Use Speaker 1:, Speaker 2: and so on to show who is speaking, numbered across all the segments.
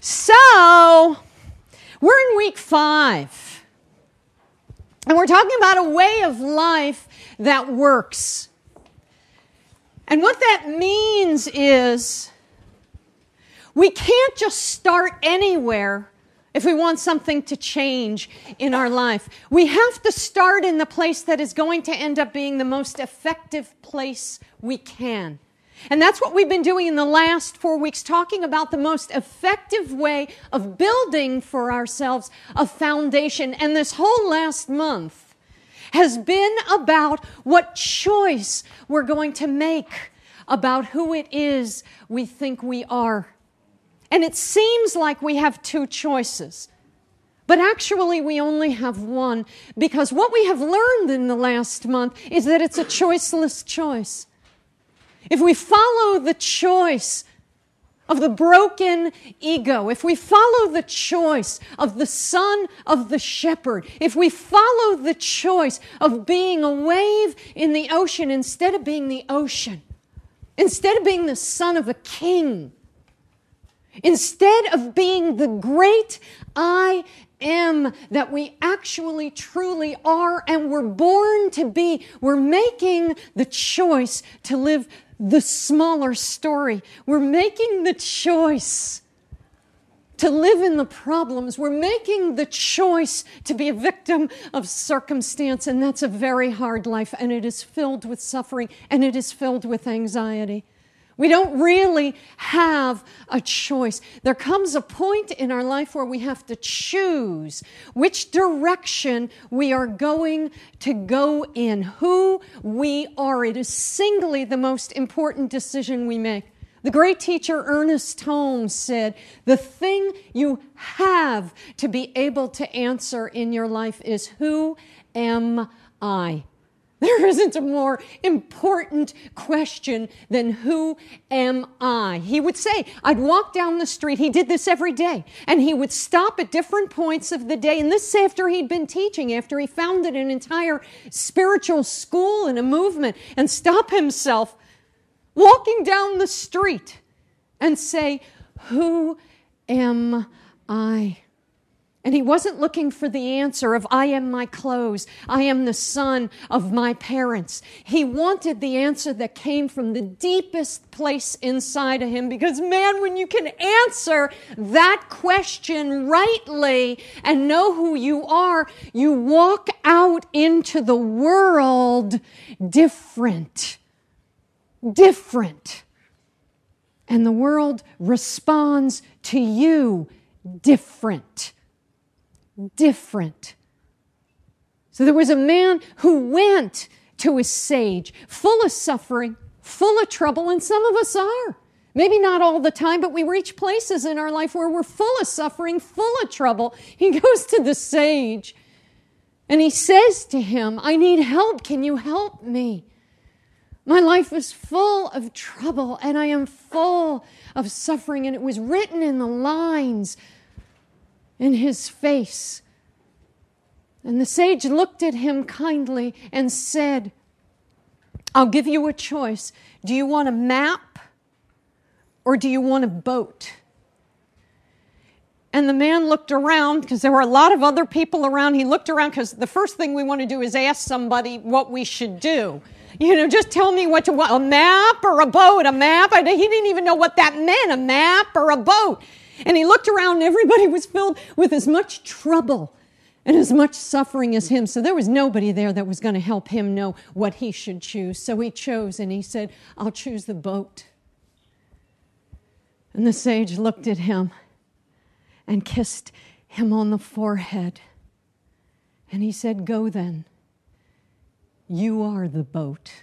Speaker 1: So, we're in week 5. And we're talking about a way of life that works. And what that means is we can't just start anywhere if we want something to change in our life. We have to start in the place that is going to end up being the most effective place we can. And that's what we've been doing in the last 4 weeks, talking about the most effective way of building for ourselves a foundation. And this whole last month has been about what choice we're going to make about who it is we think we are. And it seems like we have 2 choices. But actually, we only have one, because what we have learned in the last month is that it's a choiceless choice. If we follow the choice of the broken ego, if we follow the choice of the son of the shepherd, if we follow the choice of being a wave in the ocean instead of being the ocean, instead of being the son of a king, instead of being the great I am that we actually truly are and were born to be, we're making the choice to live the smaller story. We're making the choice to live in the problems. We're making the choice to be a victim of circumstance, and that's a very hard life, and it is filled with suffering, and it is filled with anxiety. We don't really have a choice. There comes a point in our life where we have to choose which direction we are going to go in, who we are. It is singly the most important decision we make. The great teacher Ernest Holmes said, the thing you have to be able to answer in your life is, who am I? There isn't a more important question than, who am I? He would say, I'd walk down the street. He did this every day. And he would stop at different points of the day. And this after he'd been teaching, after he founded an entire spiritual school and a movement, and stop himself walking down the street and say, who am I? And he wasn't looking for the answer of, I am my clothes, I am the son of my parents. He wanted the answer that came from the deepest place inside of him, because man, when you can answer that question rightly and know who you are, you walk out into the world different. And the world responds to you different. So there was a man who went to a sage, full of suffering, full of trouble, and some of us are. Maybe not all the time, but we reach places in our life where we're full of suffering, full of trouble. He goes to the sage, and he says to him, I need help. Can you help me? My life is full of trouble, and I am full of suffering. And it was written in the lines in his face. And the sage looked at him kindly and said, I'll give you a choice. Do you want a map or do you want a boat? And the man looked around, because there were a lot of other people around. He looked around, because the first thing we want to do is ask somebody what we should do. Just tell me what you want, a map or a boat, a map. He didn't even know what that meant, a map or a boat. And he looked around, and everybody was filled with as much trouble and as much suffering as him. So there was nobody there that was going to help him know what he should choose. So he chose, and he said, I'll choose the boat. And the sage looked at him and kissed him on the forehead. And he said, go then. You are the boat,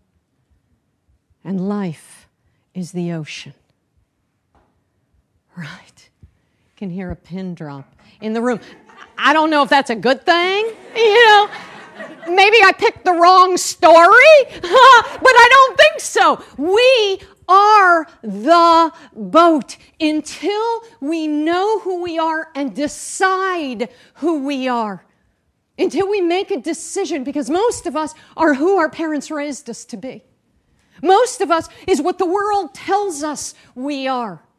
Speaker 1: and life is the ocean. Right. You can hear a pin drop in the room. I don't know if that's a good thing. Maybe I picked the wrong story, but I don't think so. We are the boat until we know who we are and decide who we are. Until we make a decision, because most of us are who our parents raised us to be. Most of us is what the world tells us we are.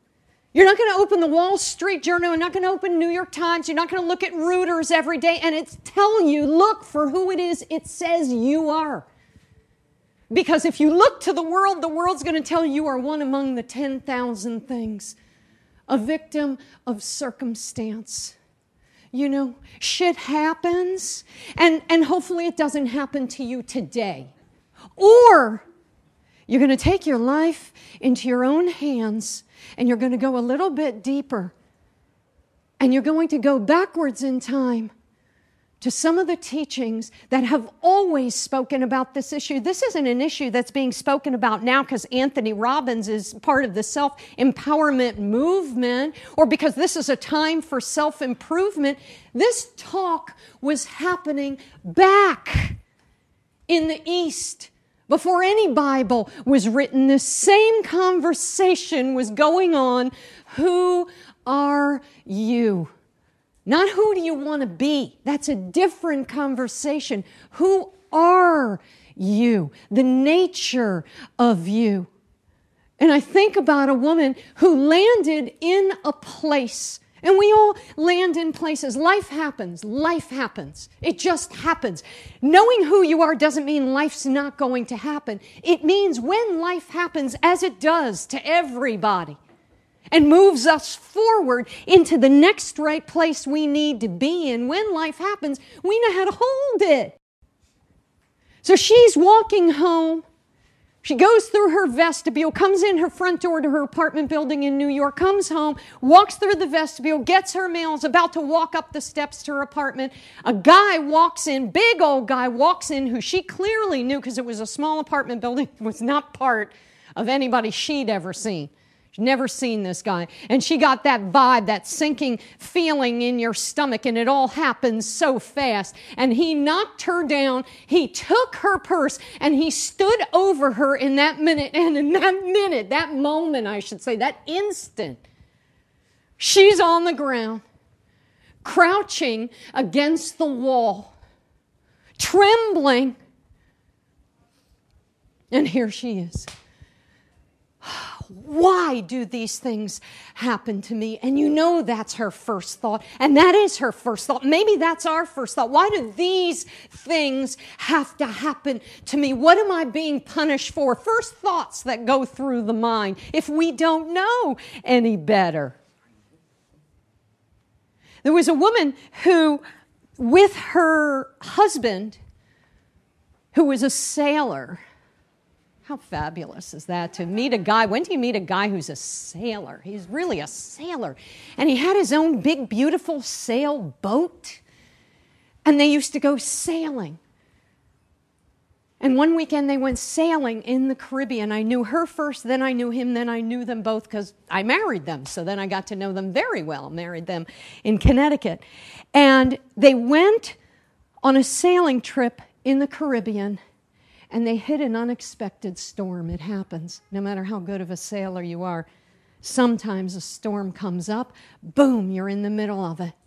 Speaker 1: You're not going to open the Wall Street Journal. You're not going to open New York Times. You're not going to look at Reuters every day and it's telling you, look for who it is it says you are. Because if you look to the world's going to tell you are one among the 10,000 things. A victim of circumstance. You know, shit happens, and hopefully it doesn't happen to you today. Or you're going to take your life into your own hands, and you're going to go a little bit deeper, and you're going to go backwards in time to some of the teachings that have always spoken about this issue. This isn't an issue that's being spoken about now because Anthony Robbins is part of the self-empowerment movement or because this is a time for self-improvement. This talk was happening back in the East before any Bible was written. This same conversation was going on. Who are you? Not who do you want to be? That's a different conversation. Who are you? The nature of you. And I think about a woman who landed in a place. And we all land in places. Life happens. Life happens. It just happens. Knowing who you are doesn't mean life's not going to happen. It means when life happens, as it does to everybody, and moves us forward into the next right place we need to be in. When life happens, we know how to hold it. So she's walking home. She goes through her vestibule, comes in her front door to her apartment building in New York, comes home, walks through the vestibule, gets her mail, is about to walk up the steps to her apartment. A guy walks in, big old guy walks in, who she clearly knew because it was a small apartment building, was not part of anybody she'd ever seen. She'd never seen this guy. And she got that vibe, that sinking feeling in your stomach, and it all happened so fast. And he knocked her down. He took her purse, and he stood over her in that minute. And in that moment, I should say, that instant, she's on the ground, crouching against the wall, trembling. And here she is. Why do these things happen to me? And you know that's her first thought. And that is her first thought. Maybe that's our first thought. Why do these things have to happen to me? What am I being punished for? First thoughts that go through the mind if we don't know any better. There was a woman who, with her husband, who was a sailor. How fabulous is that to meet a guy? When do you meet a guy who's a sailor? He's really a sailor. And he had his own big, beautiful sailboat. And they used to go sailing. And one weekend they went sailing in the Caribbean. I knew her first, then I knew him, then I knew them both because I married them. So then I got to know them very well. Married them in Connecticut. And they went on a sailing trip in the Caribbean. And they hit an unexpected storm. It happens. No matter how good of a sailor you are, sometimes a storm comes up. Boom, you're in the middle of it.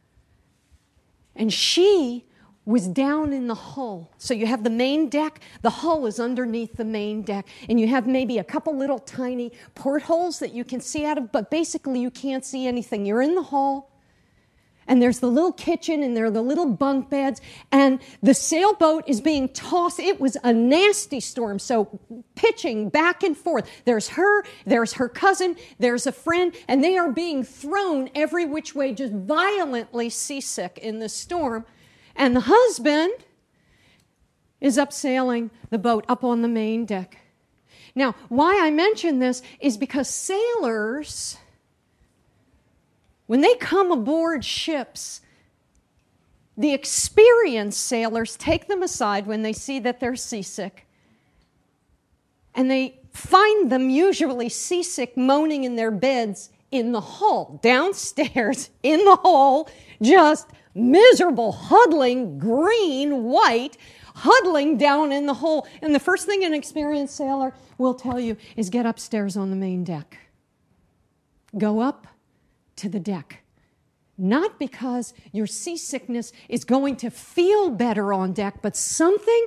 Speaker 1: And she was down in the hull. So you have the main deck. The hull is underneath the main deck. And you have maybe a couple little tiny portholes that you can see out of, but basically you can't see anything. You're in the hull. And there's the little kitchen, and there are the little bunk beds, and the sailboat is being tossed. It was a nasty storm, so pitching back and forth. There's her cousin, there's a friend, and they are being thrown every which way, just violently seasick in the storm. And the husband is up sailing the boat up on the main deck. Now, why I mention this is because sailors, when they come aboard ships, the experienced sailors take them aside when they see that they're seasick. And they find them usually seasick, moaning in their beds in the hull, downstairs in the hull, just miserable, huddling, green, white, huddling down in the hull. And the first thing an experienced sailor will tell you is get upstairs on the main deck. Go up to the deck. Not because your seasickness is going to feel better on deck, but something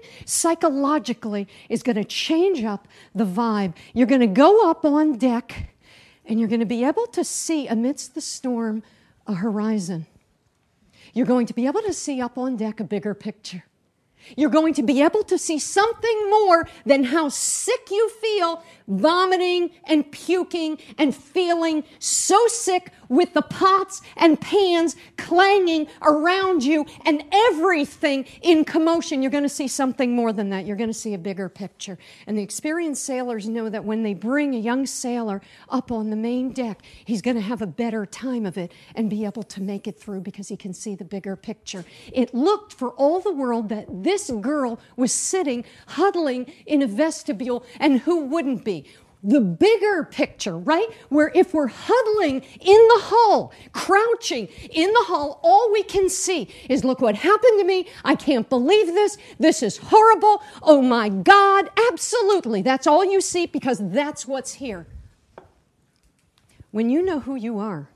Speaker 1: psychologically is going to change up the vibe. You're going to go up on deck And you're going to be able to see amidst the storm a horizon. You're going to be able to see up on deck a bigger picture. You're going to be able to see something more than how sick you feel, vomiting and puking and feeling so sick with the pots and pans clanging around you and everything in commotion. You're going to see something more than that. You're going to see a bigger picture. And the experienced sailors know that when they bring a young sailor up on the main deck, he's going to have a better time of it and be able to make it through because he can see the bigger picture. It looked for all the world that this girl was sitting, huddling in a vestibule, and who wouldn't be? The bigger picture, right? Where if we're huddling in the hull, crouching in the hull, all we can see is, look what happened to me. I can't believe this. This is horrible. Oh my God. Absolutely. That's all you see because that's what's here. When you know who you are,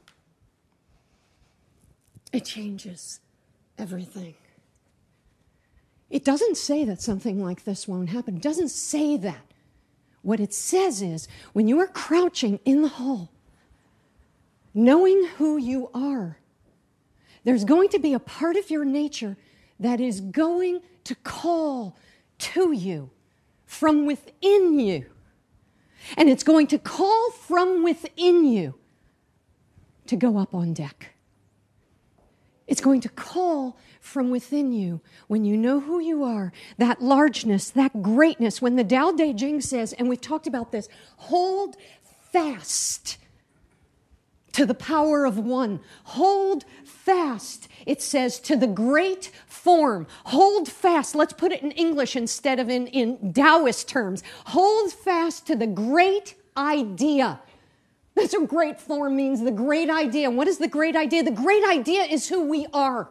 Speaker 1: it changes everything. It doesn't say that something like this won't happen. It doesn't say that. What it says is, when you are crouching in the hull, knowing who you are, there's going to be a part of your nature that is going to call to you from within you. And it's going to call from within you to go up on deck. It's going to call from within you when you know who you are, that largeness, that greatness. When the Tao Te Ching says, and we've talked about this, hold fast to the power of one. Hold fast, it says, to the great form. Hold fast. Let's put it in English instead of in Taoist terms. Hold fast to the great idea. That's what great form means, the great idea. What is the great idea? The great idea is who we are.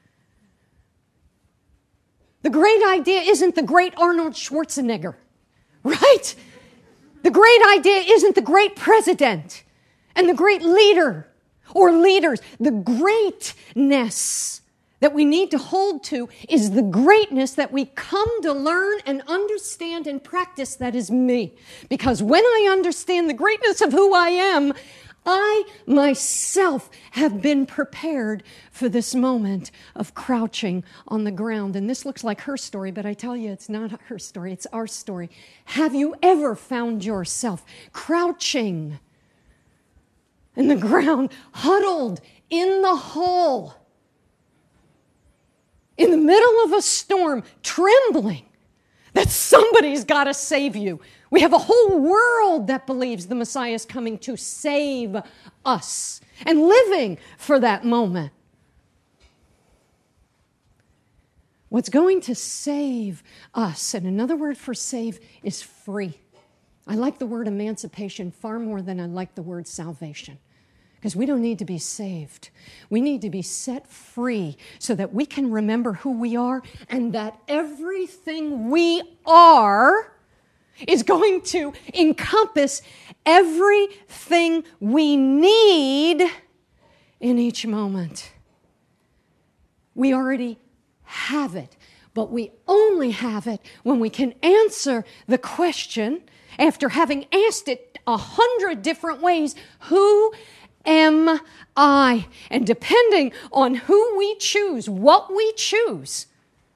Speaker 1: The great idea isn't the great Arnold Schwarzenegger, right? The great idea isn't the great president and the great leader or leaders. The greatness that we need to hold to is the greatness that we come to learn and understand and practice, that is me. Because when I understand the greatness of who I am, I myself have been prepared for this moment of crouching on the ground. And this looks like her story, but I tell you, it's not her story, it's our story. Have you ever found yourself crouching in the ground, huddled in the hull, in the middle of a storm, trembling that somebody's got to save you? We have a whole world that believes the Messiah is coming to save us and living for that moment. What's going to save us, and another word for save is free. I like the word emancipation far more than I like the word salvation. Because we don't need to be saved. We need to be set free so that we can remember who we are and that everything we are is going to encompass everything we need in each moment. We already have it, but we only have it when we can answer the question, after having asked it 100 different ways, who am I? And depending on who we choose, what we choose,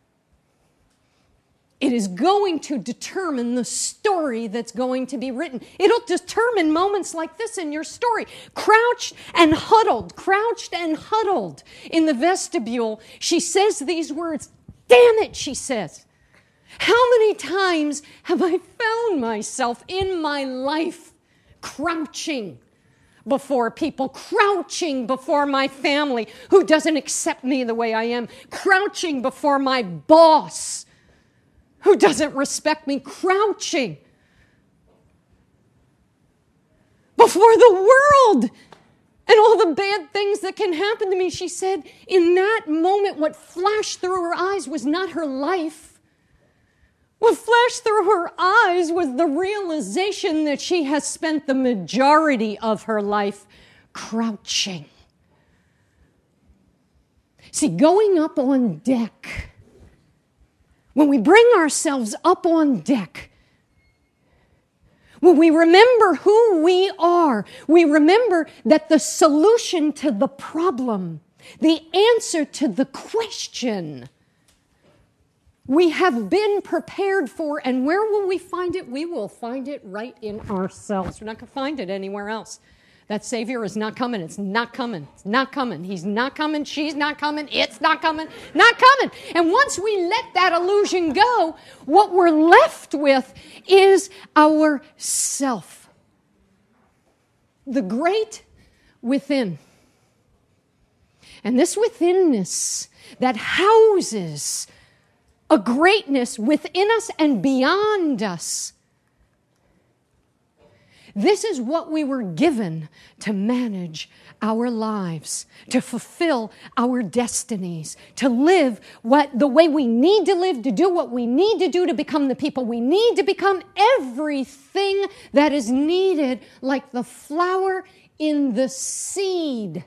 Speaker 1: it is going to determine the story that's going to be written. It'll determine moments like this in your story. Crouched and huddled in the vestibule. She says these words, damn it, she says. How many times have I found myself in my life crouching before people, crouching before my family who doesn't accept me the way I am, crouching before my boss who doesn't respect me, crouching before the world and all the bad things that can happen to me. She said in that moment what flashed through her eyes was not her life. What flashed through her eyes was the realization that she has spent the majority of her life crouching. See, going up on deck, when we bring ourselves up on deck, When we remember who we are, we remember that the solution to the problem, the answer to the question, we have been prepared for, and where will we find it? We will find it right in ourselves. We're not going to find it anywhere else. That Savior is not coming. It's not coming. It's not coming. He's not coming. She's not coming. It's not coming. Not coming. And once we let that illusion go, what we're left with is our self. The great within. And this withinness that houses a greatness within us and beyond us. This is what we were given to manage our lives, to fulfill our destinies, to live the way we need to live, to do what we need to do, to become the people we need to become, everything that is needed, like the flower in the seed,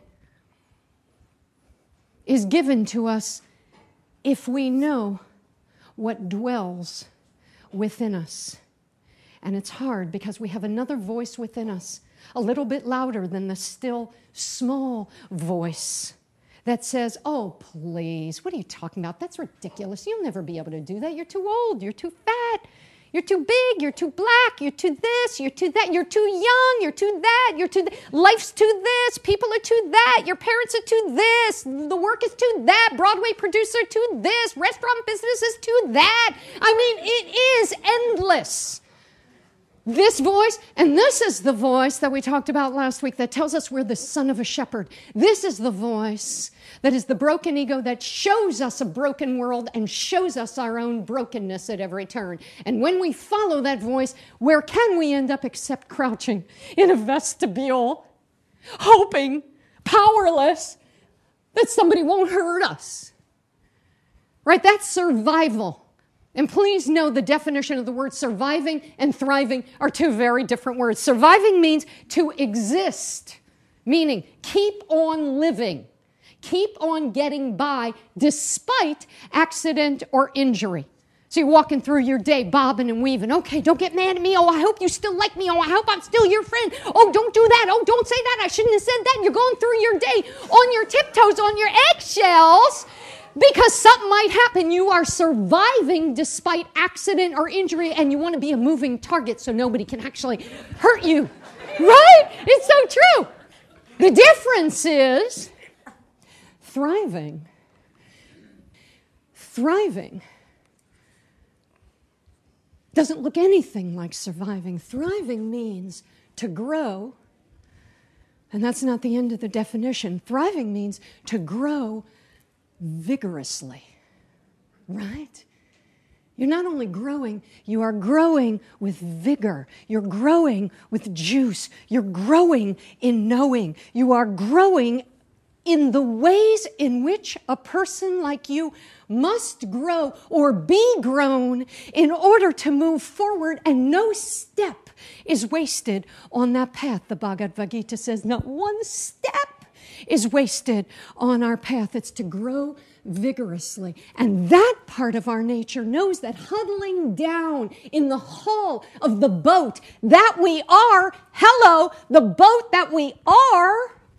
Speaker 1: is given to us if we know what dwells within us. And it's hard because we have another voice within us, a little bit louder than the still small voice that says, oh, please, what are you talking about? That's ridiculous. You'll never be able to do that. You're too old. You're too fat. You're too big. You're too black. You're too this. You're too that. You're too young. You're too that. You're too life's too this. People are too that. Your parents are too this. The work is too that. Broadway producer too this. Restaurant business is too that. I mean, it is endless. This voice, and this is the voice that we talked about last week that tells us we're the son of a shepherd. This is the voice that is the broken ego that shows us a broken world and shows us our own brokenness at every turn. And when we follow that voice, where can we end up except crouching in a vestibule, hoping, powerless, that somebody won't hurt us? Right? That's survival. And please know the definition of the word surviving and thriving are two very different words. Surviving means to exist, meaning keep on living, keep on getting by despite accident or injury. So you're walking through your day, bobbing and weaving. Okay, don't get mad at me. Oh, I hope you still like me. Oh, I hope I'm still your friend. Oh, don't do that. Oh, don't say that. I shouldn't have said that. You're going through your day on your tiptoes, on your eggshells. Because something might happen. You are surviving despite accident or injury, and you want to be a moving target so nobody can actually hurt you. Right? It's so true. The difference is thriving. Thriving doesn't look anything like surviving. Thriving means to grow, and that's not the end of the definition. Thriving means to grow vigorously, right? You're not only growing, you are growing with vigor. You're growing with juice. You're growing in knowing. You are growing in the ways in which a person like you must grow or be grown in order to move forward, and no step is wasted on that path. The Bhagavad Gita says not one step is wasted on our path. It's to grow vigorously. And that part of our nature knows that huddling down in the hull of the boat that we are, the boat that we are,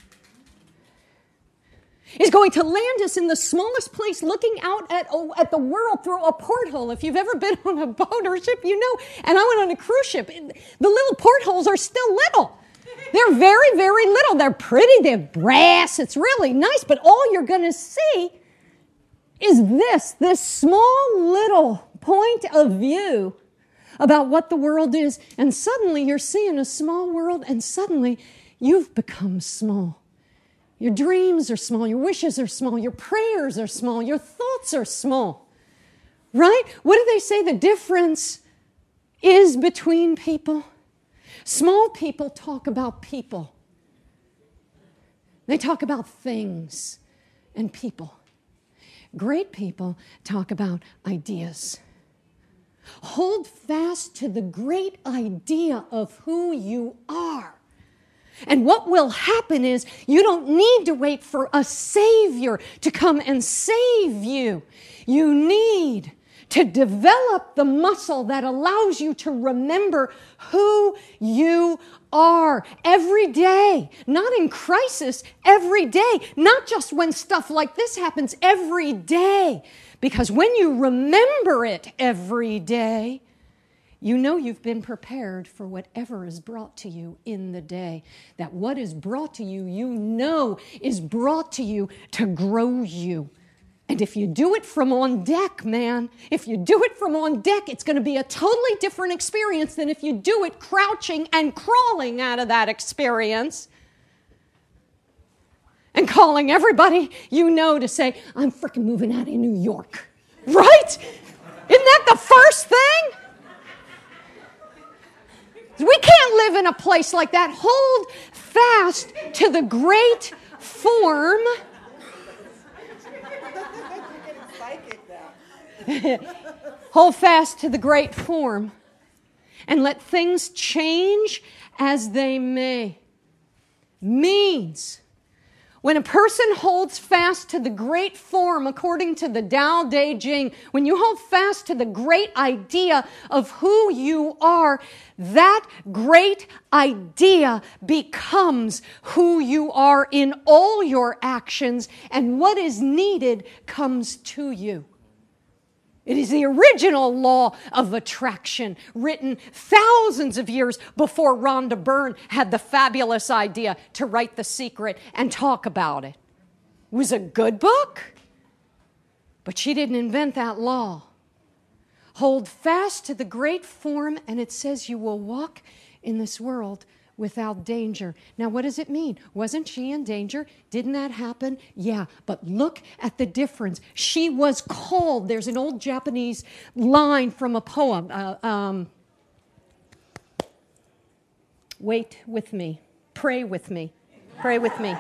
Speaker 1: is going to land us in the smallest place looking out at the world through a porthole. If you've ever been on a boat or ship, you know. And I went on a cruise ship. The little portholes are still little. They're very, very little. They're pretty. They're brass. It's really nice. But all you're going to see is this small little point of view about what the world is. And suddenly you're seeing a small world, and suddenly you've become small. Your dreams are small. Your wishes are small. Your prayers are small. Your thoughts are small. Right? What do they say the difference is between people? Small people talk about people. They talk about things and people. Great people talk about ideas. Hold fast to the great idea of who you are. And what will happen is you don't need to wait for a Savior to come and save you. You need to develop the muscle that allows you to remember who you are every day, not in crisis, every day, not just when stuff like this happens, every day. Because when you remember it every day, you know you've been prepared for whatever is brought to you in the day. That what is brought to you, you know is brought to you to grow you. And if you do it from on deck, man, if you do it from on deck, it's going to be a totally different experience than if you do it crouching and crawling out of that experience and calling everybody you know to say, I'm freaking moving out of New York. Right? Isn't that the first thing? We can't live in a place like that. Hold fast to the great form. Hold fast to the great form and let things change as they may. Means when a person holds fast to the great form, according to the Tao Te Ching, when you hold fast to the great idea of who you are, that great idea becomes who you are in all your actions, and what is needed comes to you. It is the original law of attraction, written thousands of years before Rhonda Byrne had the fabulous idea to write The Secret and talk about it. It was a good book, but she didn't invent that law. Hold fast to the great form, and it says you will walk in this world without danger. Now, what does it mean? Wasn't she in danger? Didn't that happen? Yeah, but look at the difference. She was called. There's an old Japanese line from a poem. Wait with me. Pray with me. Pray with me.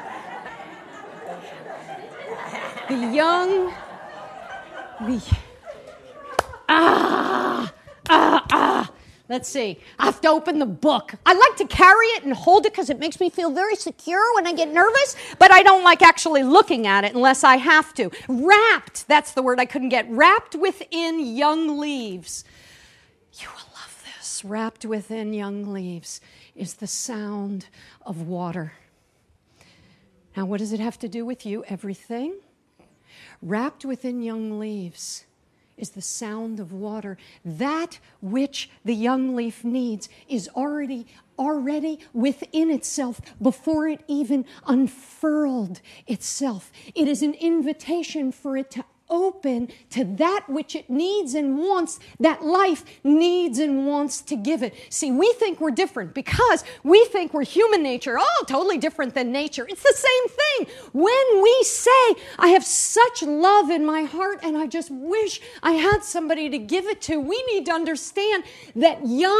Speaker 1: Let's see. I have to open the book. I like to carry it and hold it because it makes me feel very secure when I get nervous, but I don't like actually looking at it unless I have to. Wrapped, that's the word I couldn't get. Wrapped within young leaves. You will love this. Wrapped within young leaves is the sound of water. Now, what does it have to do with you? Everything. Wrapped within young leaves is the sound of water. That which the young leaf needs is already within itself before it even unfurled itself. It is an invitation for it to open to that which it needs and wants, that life needs and wants to give it. See, we think we're different because we think we're human nature. Oh, totally different than nature. It's the same thing. When we say, I have such love in my heart and I just wish I had somebody to give it to, we need to understand that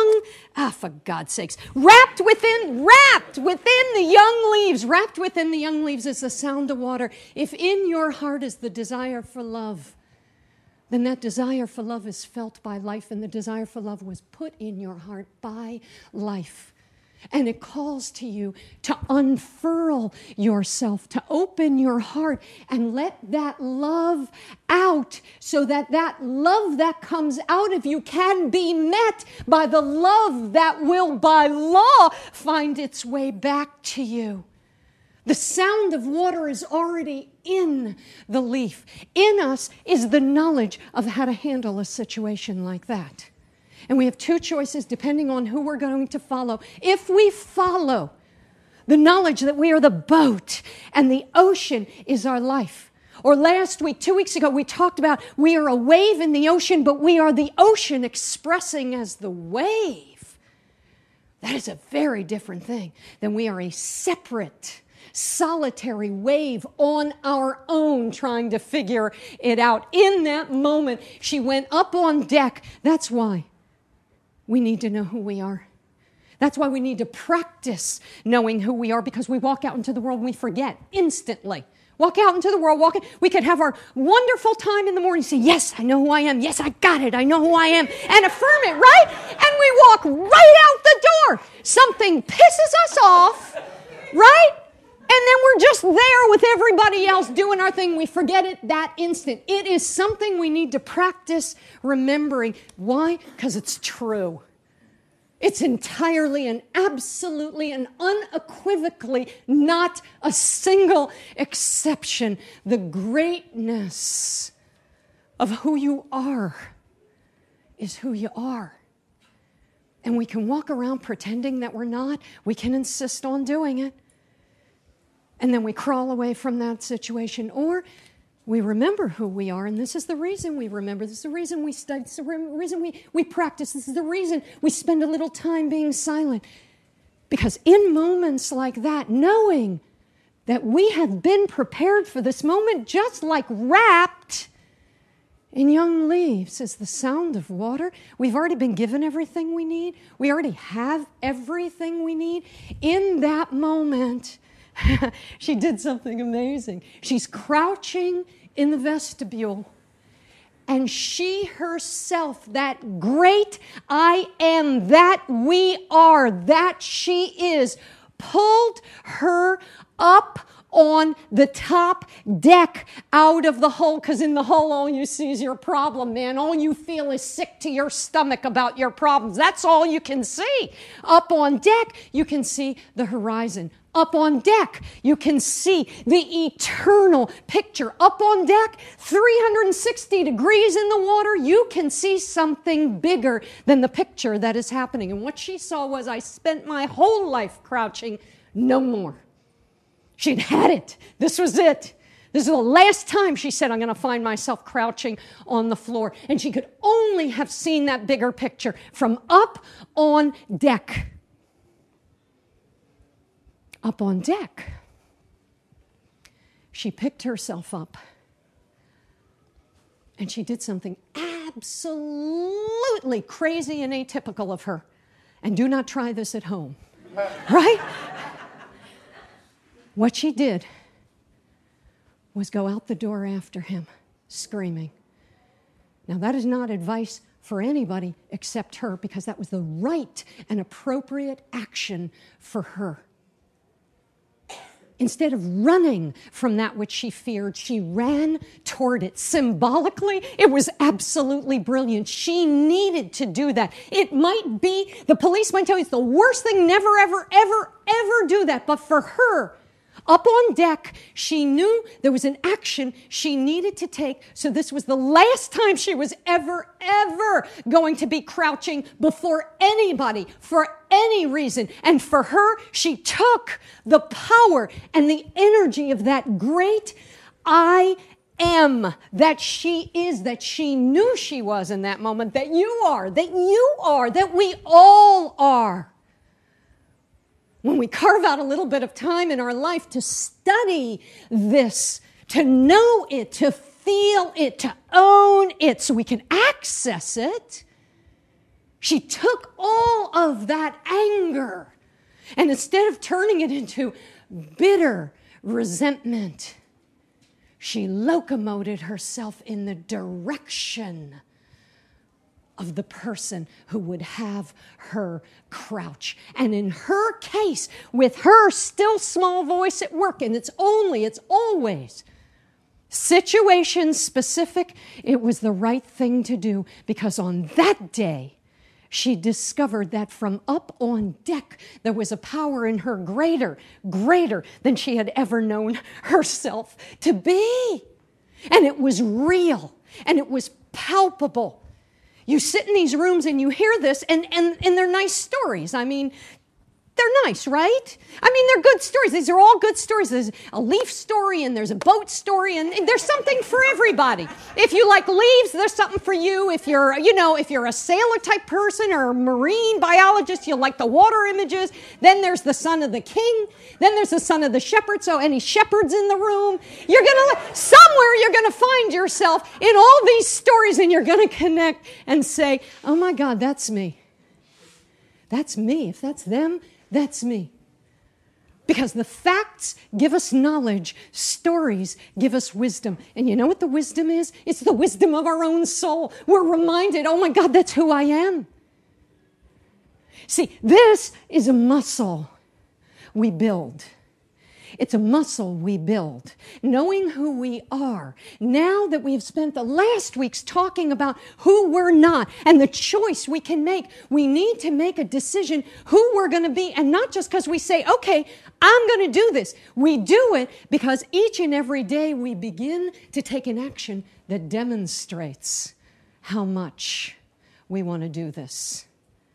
Speaker 1: for God's sakes, wrapped within the young leaves, wrapped within the young leaves is the sound of water. If in your heart is the desire for love, then that desire for love is felt by life, and the desire for love was put in your heart by life. And it calls to you to unfurl yourself, to open your heart and let that love out so that that love that comes out of you can be met by the love that will, by law, find its way back to you. The sound of water is already in the leaf. In us is the knowledge of how to handle a situation like that. And we have two choices depending on who we're going to follow. If we follow the knowledge that we are the boat and the ocean is our life. Or last week, 2 weeks ago, we talked about we are a wave in the ocean, but we are the ocean expressing as the wave. That is a very different thing than we are a separate, solitary wave on our own trying to figure it out. In that moment, she went up on deck. That's why we need to know who we are. That's why we need to practice knowing who we are, because we walk out into the world and we forget instantly. Walk out into the world, we could have our wonderful time in the morning, say, yes, I know who I am. Yes, I got it. I know who I am. And affirm it, right? And we walk right out the door. Something pisses us off, right? And then we're just there with everybody else doing our thing. We forget it that instant. It is something we need to practice remembering. Why? Because it's true. It's entirely and absolutely and unequivocally not a single exception. The greatness of who you are is who you are. And we can walk around pretending that we're not. We can insist on doing it. And then we crawl away from that situation. Or we remember who we are, and this is the reason we remember. This is the reason we study. This is the reason we practice. This is the reason we spend a little time being silent. Because in moments like that, knowing that we have been prepared for this moment, just like wrapped in young leaves is the sound of water. We've already been given everything we need. We already have everything we need. In that moment, she did something amazing. She's crouching in the vestibule, and she herself, that great I am, that we are, that she is, pulled her up on the top deck out of the hole, because in the hole all you see is your problem, man. All you feel is sick to your stomach about your problems. That's all you can see. Up on deck, you can see the horizon. Up on deck, you can see the eternal picture. Up on deck, 360 degrees in the water, you can see something bigger than the picture that is happening. And what she saw was, I spent my whole life crouching, no more. She'd had it. This was it. This is the last time she said, I'm going to find myself crouching on the floor. And she could only have seen that bigger picture from up on deck. Up on deck, she picked herself up and she did something absolutely crazy and atypical of her. And do not try this at home, right? What she did was go out the door after him, screaming. Now, that is not advice for anybody except her, because that was the right and appropriate action for her. Instead of running from that which she feared, she ran toward it. Symbolically, it was absolutely brilliant. She needed to do that. It might be, the police might tell you it's the worst thing, never, ever, ever, ever do that. But for her, up on deck, she knew there was an action she needed to take. So this was the last time she was ever going to be crouching before anybody for any reason. And for her, she took the power and the energy of that great I am that she is, that she knew she was in that moment, that you are, that we all are. When we carve out a little bit of time in our life to study this, to know it, to feel it, to own it, so we can access it, she took all of that anger, and instead of turning it into bitter resentment, she locomoted herself in the direction of the person who would have her crouch. And in her case, with her still small voice at work, and it's always situation specific, it was the right thing to do, because on that day, she discovered that from up on deck, there was a power in her greater than she had ever known herself to be. And it was real, and it was palpable. You sit in these rooms and you hear this, and they're nice stories. I mean, they're nice, right? I mean, they're good stories. These are all good stories. There's a leaf story, and there's a boat story, and there's something for everybody. If you like leaves, there's something for you. If you're a sailor type person or a marine biologist, you'll like the water images. Then there's the son of the king. Then there's the son of the shepherd. So any shepherds in the room, somewhere you're gonna find yourself in all these stories, and you're gonna connect and say, "Oh my God, that's me. That's me. If that's them, that's me." Because the facts give us knowledge, stories give us wisdom. And you know what the wisdom is? It's the wisdom of our own soul. We're reminded, oh my God, that's who I am. See, this is a muscle we build. It's a muscle we build. Knowing who we are. Now that we've spent the last weeks talking about who we're not and the choice we can make, we need to make a decision who we're going to be. And not just because we say, okay, I'm going to do this. We do it because each and every day we begin to take an action that demonstrates how much we want to do this.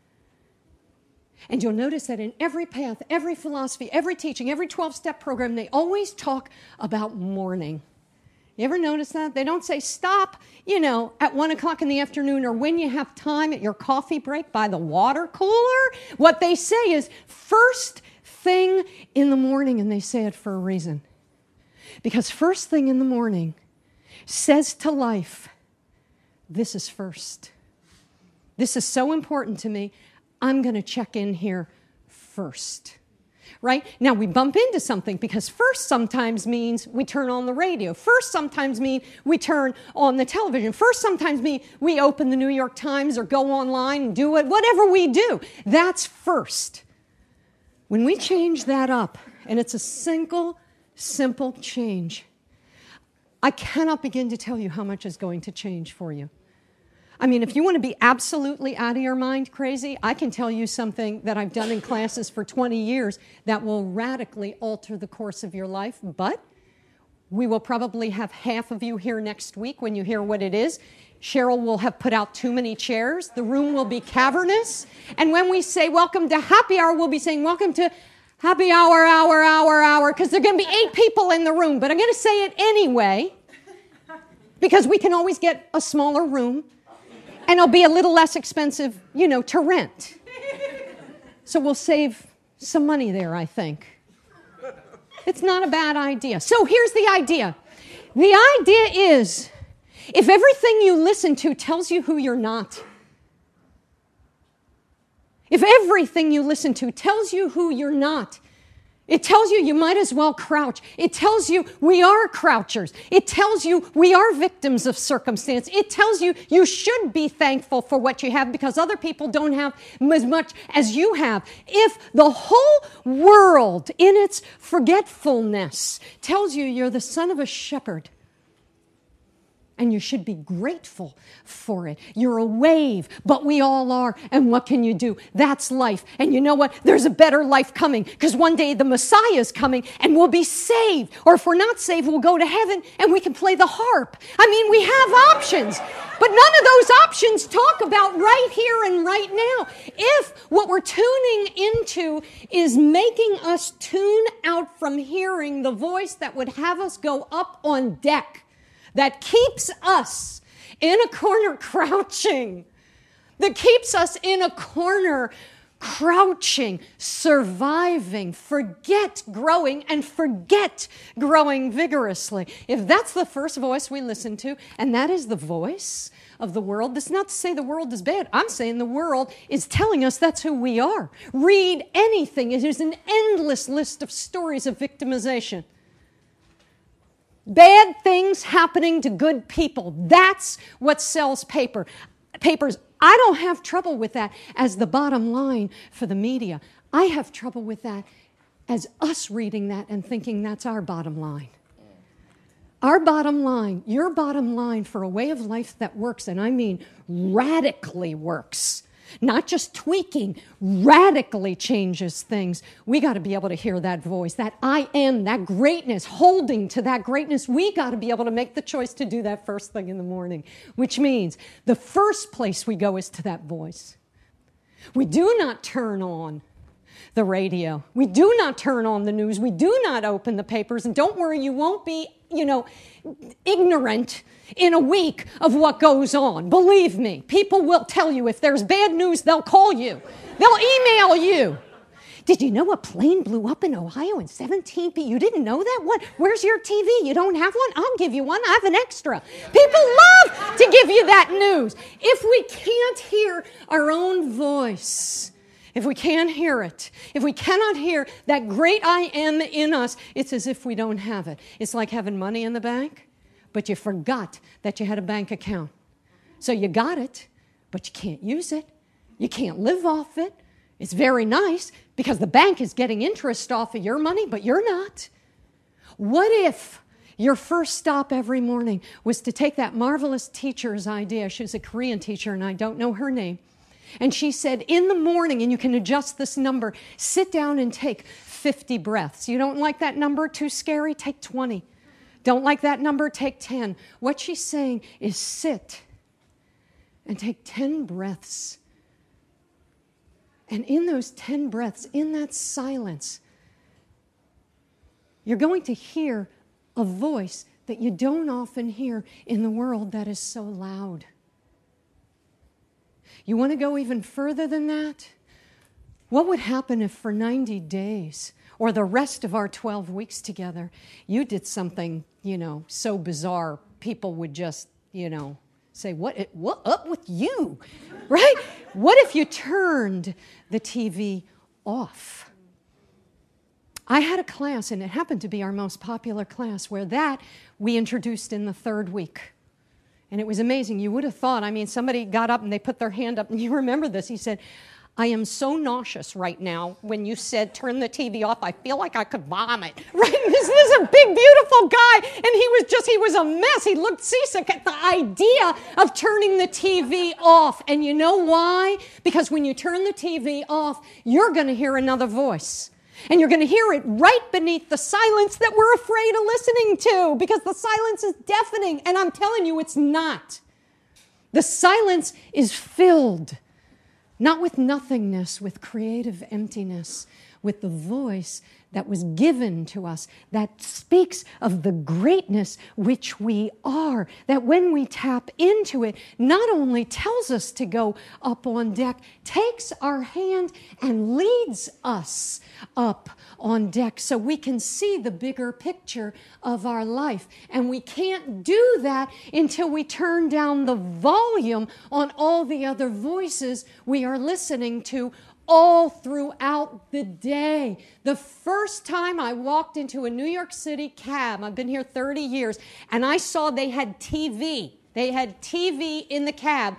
Speaker 1: And you'll notice that in every path, every philosophy, every teaching, every 12-step program, they always talk about morning. You ever notice that? They don't say stop, at 1 o'clock in the afternoon or when you have time at your coffee break by the water cooler. What they say is first thing in the morning, and they say it for a reason. Because first thing in the morning says to life, this is first. This is so important to me. I'm going to check in here first, right? Now, we bump into something because first sometimes means we turn on the radio. First sometimes means we turn on the television. First sometimes means we open the New York Times or go online and do it, whatever we do. That's first. When we change that up, and it's a simple change, I cannot begin to tell you how much is going to change for you. I mean, if you want to be absolutely out of your mind crazy, I can tell you something that I've done in classes for 20 years that will radically alter the course of your life. But we will probably have half of you here next week when you hear what it is. Cheryl will have put out too many chairs. The room will be cavernous. And when we say welcome to happy hour, we'll be saying welcome to happy hour, because there are going to be 8 people in the room. But I'm going to say it anyway, because we can always get a smaller room. And it'll be a little less expensive, to rent. So we'll save some money there, I think. It's not a bad idea. So here's the idea. The idea is, if everything you listen to tells you who you're not, if everything you listen to tells you who you're not, it tells you might as well crouch. It tells you we are crouchers. It tells you we are victims of circumstance. It tells you you should be thankful for what you have because other people don't have as much as you have. If the whole world in its forgetfulness tells you you're the son of a shepherd, and you should be grateful for it. You're a wave, but we all are. And what can you do? That's life. And you know what? There's a better life coming because one day the Messiah is coming and we'll be saved. Or if we're not saved, we'll go to heaven and we can play the harp. I mean, we have options. But none of those options talk about right here and right now. If what we're tuning into is making us tune out from hearing the voice that would have us go up on deck, that keeps us in a corner crouching, that keeps us in a corner crouching, surviving, forget growing, and forget growing vigorously. If that's the first voice we listen to, and that is the voice of the world, that's not to say the world is bad. I'm saying the world is telling us that's who we are. Read anything. It is an endless list of stories of victimization. Bad things happening to good people. That's what sells papers. I don't have trouble with that as the bottom line for the media. I have trouble with that as us reading that and thinking that's our bottom line. Our bottom line, your bottom line for a way of life that works, and I mean radically works, not just tweaking, radically changes things. We got to be able to hear that voice, that I am, that greatness, holding to that greatness. We got to be able to make the choice to do that first thing in the morning, which means the first place we go is to that voice. We do not turn on the radio. We do not turn on the news. We do not open the papers. And don't worry, you won't be, ignorant in a week of what goes on. Believe me, people will tell you if there's bad news, they'll call you. They'll email you. Did you know a plane blew up in Ohio in 17 people? You didn't know that? What? Where's your TV? You don't have one? I'll give you one. I have an extra. People love to give you that news. If we can't hear our own voice, if we can't hear it, if we cannot hear that great I am in us, it's as if we don't have it. It's like having money in the bank, but you forgot that you had a bank account. So you got it, but you can't use it. You can't live off it. It's very nice because the bank is getting interest off of your money, but you're not. What if your first stop every morning was to take that marvelous teacher's idea? She was a Korean teacher, and I don't know her name. And she said, in the morning, and you can adjust this number, sit down and take 50 breaths. You don't like that number? Too scary? Take 20. Don't like that number? Take 10. What she's saying is sit and take 10 breaths. And in those 10 breaths, in that silence, you're going to hear a voice that you don't often hear in the world that is so loud. You want to go even further than that? What would happen if for 90 days or the rest of our 12 weeks together, you did something, so bizarre, people would just, say, what up with you, right? What if you turned the TV off? I had a class, and it happened to be our most popular class, where that we introduced in the third week. And it was amazing. You would have thought, somebody got up and they put their hand up, and you remember this. He said, I am so nauseous right now. When you said turn the TV off, I feel like I could vomit. Right? This is a big, beautiful guy, and he was a mess. He looked seasick at the idea of turning the TV off. And you know why? Because when you turn the TV off, you're going to hear another voice. And you're going to hear it right beneath the silence that we're afraid of listening to, because the silence is deafening. And I'm telling you, it's not. The silence is filled, not with nothingness, with creative emptiness, with the voice that was given to us that speaks of the greatness which we are, that when we tap into it, not only tells us to go up on deck, takes our hand and leads us up on deck so we can see the bigger picture of our life. And we can't do that until we turn down the volume on all the other voices we are listening to all throughout the day. The first time I walked into a New York City cab, I've been here 30 years, and I saw they had TV. They had TV in the cab.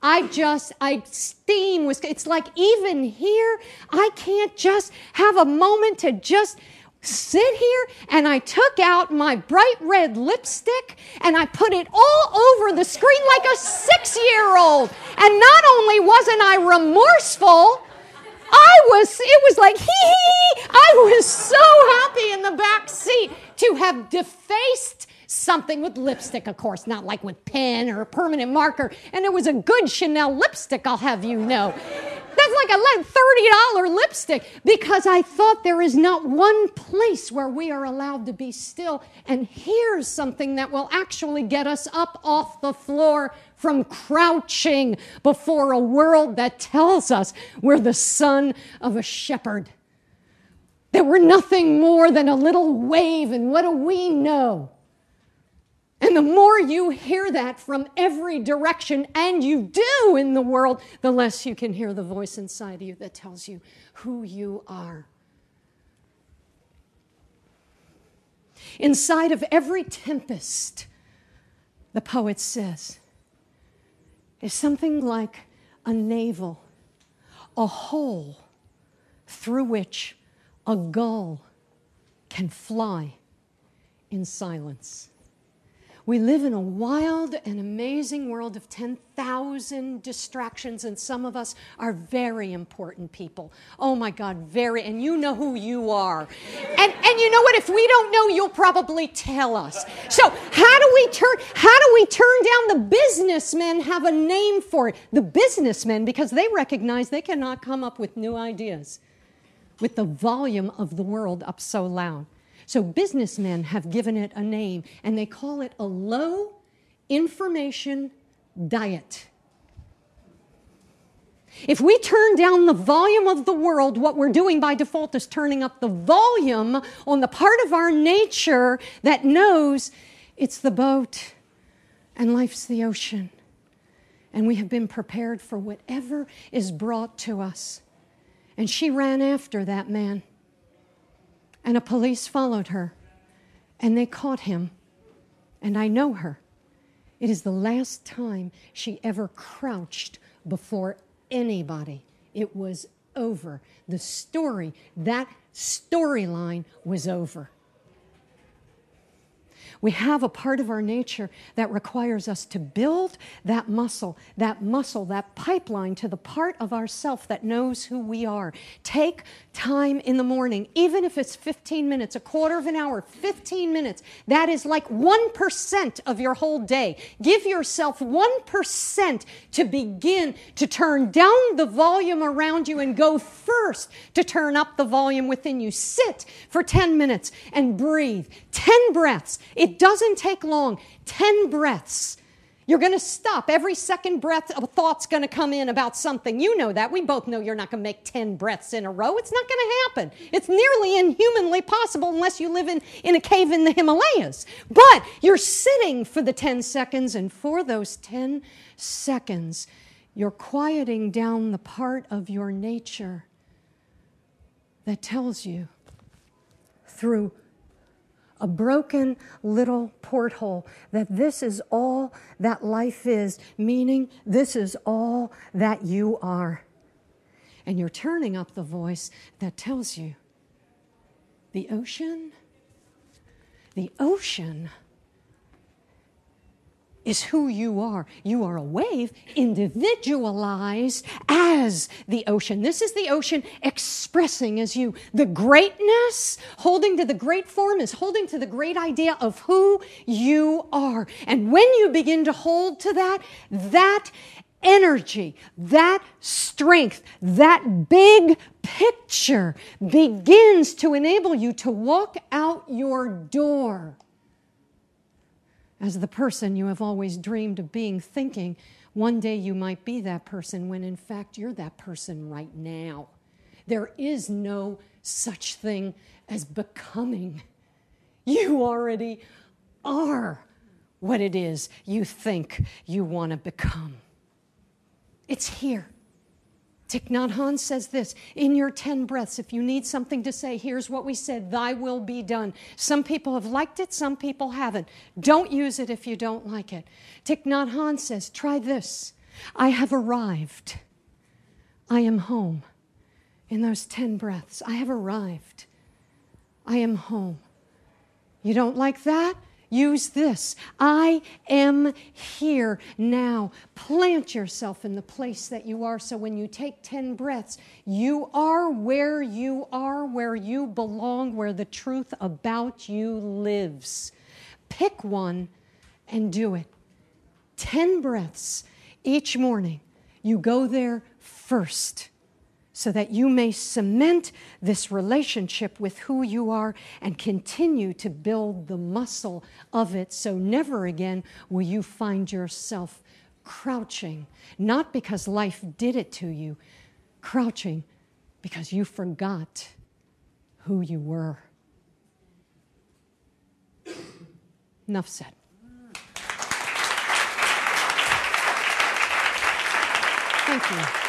Speaker 1: Steam was, it's like even here, I can't just have a moment to just sit here, and I took out my bright red lipstick and I put it all over the screen like a 6-year-old. And not only wasn't I remorseful, it was like, hee. I was so happy in the back seat to have defaced something with lipstick, of course, not like with pen or a permanent marker. And it was a good Chanel lipstick, I'll have you know. That's like a $30 lipstick, because I thought there is not one place where we are allowed to be still and hear something that will actually get us up off the floor from crouching before a world that tells us we're the son of a shepherd, that we're nothing more than a little wave, and what do we know? And the more you hear that from every direction, and you do in the world, the less you can hear the voice inside of you that tells you who you are. Inside of every tempest, the poet says, is something like a navel, a hole through which a gull can fly in silence. We live in a wild and amazing world of 10,000 distractions, and some of us are very important people. Oh my God, and you know who you are. And you know what? If we don't know, you'll probably tell us. So how do we turn down? The businessmen have a name for it. The businessmen, because they recognize they cannot come up with new ideas with the volume of the world up so loud. So businessmen have given it a name, and they call it a low information diet. If we turn down the volume of the world, what we're doing by default is turning up the volume on the part of our nature that knows it's the boat and life's the ocean. And we have been prepared for whatever is brought to us. And she ran after that man. And a police followed her, and they caught him. And I know her. It is the last time she ever crouched before anybody. It was over. That storyline was over. We have a part of our nature that requires us to build that muscle, that pipeline to the part of ourself that knows who we are. Take time in the morning, even if it's 15 minutes, a quarter of an hour, 15 minutes. That is like 1% of your whole day. Give yourself 1% to begin to turn down the volume around you and go first to turn up the volume within you. Sit for 10 minutes and breathe. 10 breaths. It doesn't take long. 10 breaths. You're going to stop. Every second breath, a thought's going to come in about something. You know that. We both know you're not going to make 10 breaths in a row. It's not going to happen. It's nearly inhumanly possible unless you live in a cave in the Himalayas. But you're sitting for the 10 seconds, and for those 10 seconds, you're quieting down the part of your nature that tells you through a broken little porthole that this is all that life is, meaning this is all that you are. And you're turning up the voice that tells you the ocean is who you are. You are a wave individualized as the ocean. This is the ocean expressing as you. The greatness, holding to the great form, is holding to the great idea of who you are. And when you begin to hold to that energy, that strength, that big picture begins to enable you to walk out your door as the person you have always dreamed of being, thinking one day you might be that person when in fact you're that person right now. There is no such thing as becoming. You already are what it is you think you want to become. It's here. Thich Nhat Hanh says this, in your 10 breaths, if you need something to say, here's what we said, thy will be done. Some people have liked it, some people haven't. Don't use it if you don't like it. Thich Nhat Hanh says, try this. I have arrived. I am home. In those 10 breaths, I have arrived. I am home. You don't like that? Use this. I am here now. Plant yourself in the place that you are so when you take 10 breaths, you are where you belong, where the truth about you lives. Pick one and do it. 10 breaths each morning. You go there first, so that you may cement this relationship with who you are and continue to build the muscle of it, so never again will you find yourself crouching, not because life did it to you, crouching because you forgot who you were. Enough said. Thank you.